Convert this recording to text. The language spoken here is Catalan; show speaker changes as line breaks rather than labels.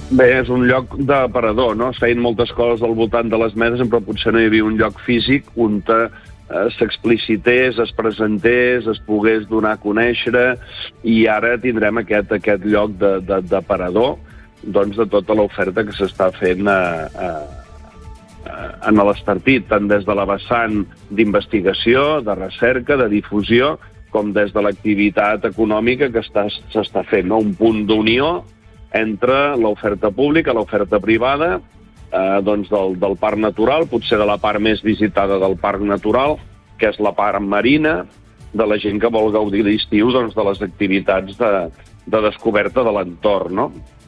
Bé, és un lloc d'aparador, no? Es feien moltes coses al voltant de les meses, però potser no hi havia un lloc físic on s'explicités, es presentés, es pogués donar a conèixer, i ara tindrem aquest lloc d'aparador, doncs, de tota l'oferta que s'està fent en l'Estartit, tant des de la vessant d'investigació, de recerca, de difusió, com des de l'activitat econòmica que s'està fent, no? Un punt d'unió entre l'oferta pública, l'oferta privada, doncs del parc natural, potser de la part més visitada del parc natural, que és la part marina, de la gent que vol gaudir d'estiu, doncs, de les activitats de descoberta de l'entorn, no?